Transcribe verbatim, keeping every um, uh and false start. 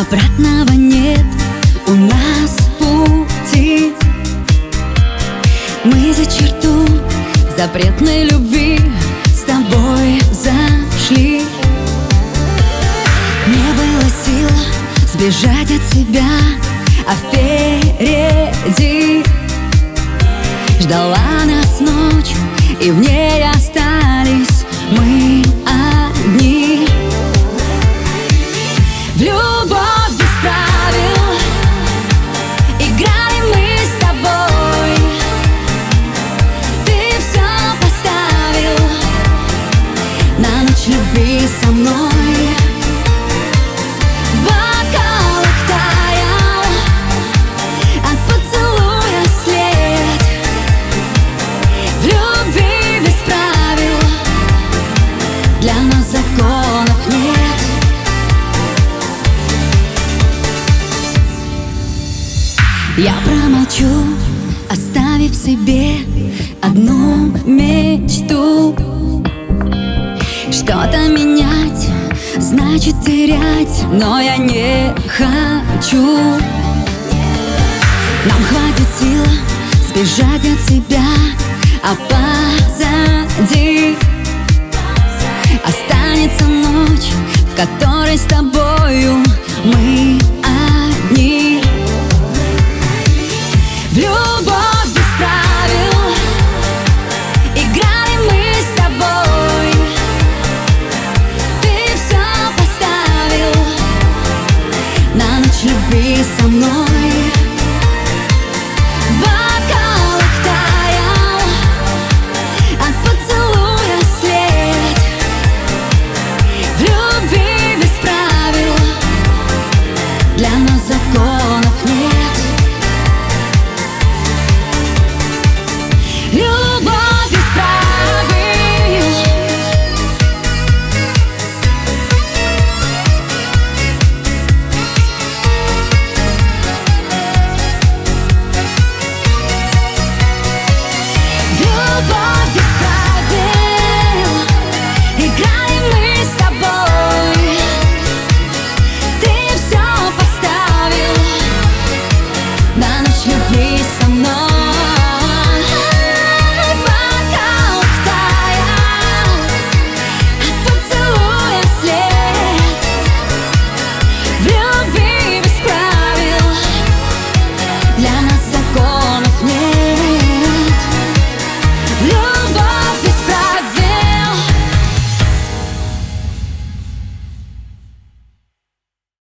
обратного нет у нас пути. Мы за черту запретной любви с тобой зашли. Не было сил сбежать от себя, а впереди ждала нас ночь, и в ней остались мы одни. В любовь без правил играли мы с тобой. Ты все поставил на ночь любви со мной. В бокалах таял от поцелуя след. В любви без правил для нас законов нет. Я промолчу, оставив себе одну мечту. Что-то менять значит терять, но я не хочу. Нам хватит сил сбежать от себя, а позади останется ночь, в которой с тобой